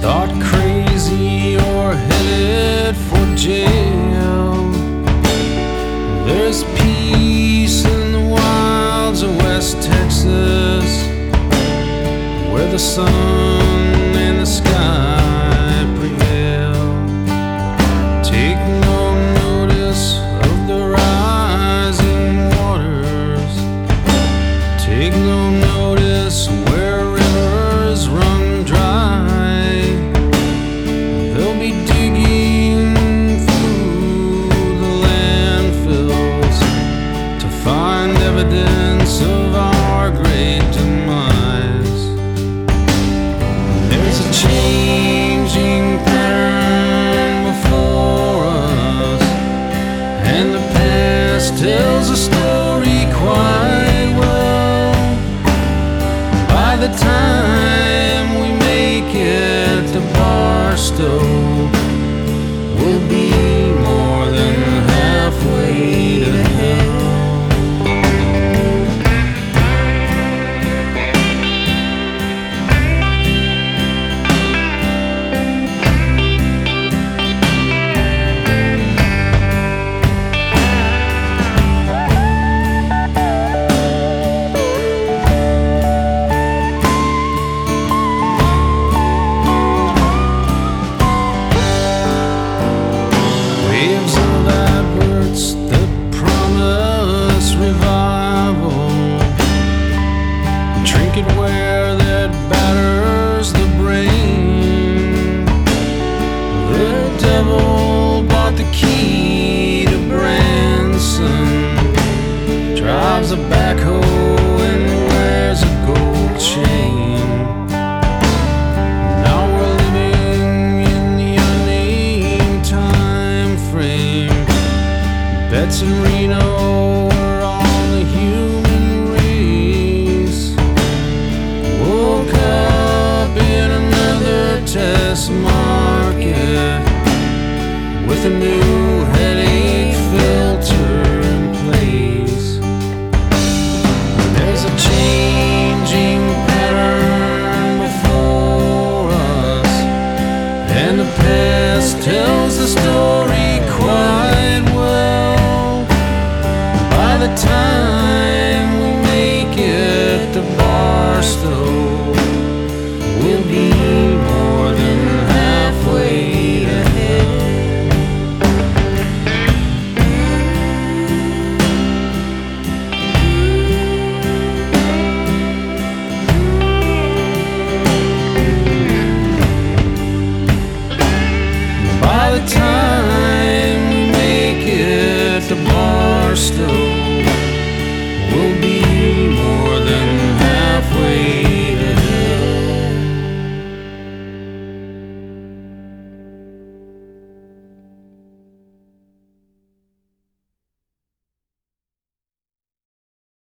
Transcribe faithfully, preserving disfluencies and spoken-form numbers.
Start crazy or headed for jail. There's peace in the wilds of West Texas, where the sun and the sky prevail. Take no notice of the rising waters. Take no notice where rivers run dry. They'll be digging through the landfills to find evidence of our great demise. There's a changing pattern before us, and the past tells a story quite well. By the time we make it to Barstow, we'll be more than halfway to hell. Waves of adverts that promise revival, trinketware that batters the brain. The devil bought the key to Branson, drives a backhoe and wears a gold chain. Now we're living in the unnamed time frame. Bets in Reno are on the human race. Woke up in another test market with a new headache filter in place. There's a changing pattern before us, and the past tells the story